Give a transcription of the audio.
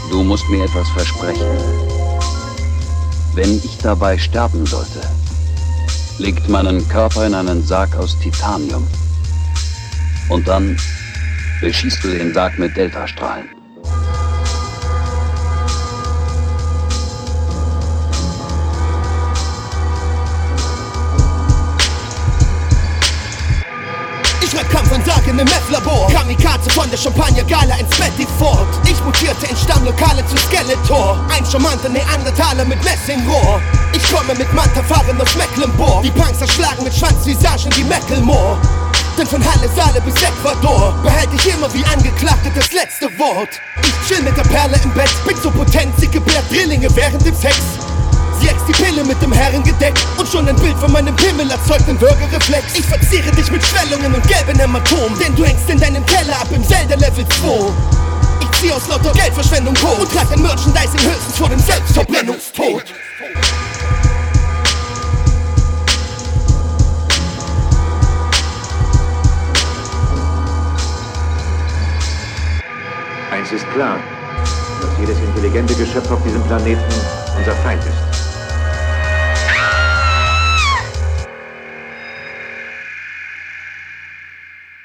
Du musst mir etwas versprechen. Wenn ich dabei sterben sollte, legt meinen Körper in einen Sarg aus Titanium. Und dann beschießt du den Sarg mit Deltastrahlen. Kampfansage in einem Meth-Labor. Kamikaze von der Champagner-Gala ins Betty Fort. Ich mutierte in Stammlokale zu Skeletor. Ein charmanter Neandertaler mit Messingrohr. Ich komme mit Manta-Fahren aus Mecklenburg. Die Punks erschlagen mit Schwanzvisagen wie Mecklemore. Denn von Halle, Saale bis Ecuador behalte ich immer wie Angeklagte das letzte Wort. Ich chill mit der Perle im Bett. Bin so potent, sie gebärt Drillinge während dem Sex. Sie äxt die Pille mit dem Herrengedeck. Und schon ein Bild von meinem Pimmel erzeugt den Würgereflex. Ich verziere dich mit Schwellungen und gelben Hämatomen. Denn du hängst in deinem Keller ab im Zelda Level 2. Ich zieh aus lauter Geldverschwendung Code und trag dein Merchandising höchstens vor dem Selbstverbrennungstod. Eins ist klar, dass jedes intelligente Geschöpf auf diesem Planeten unser Feind ist.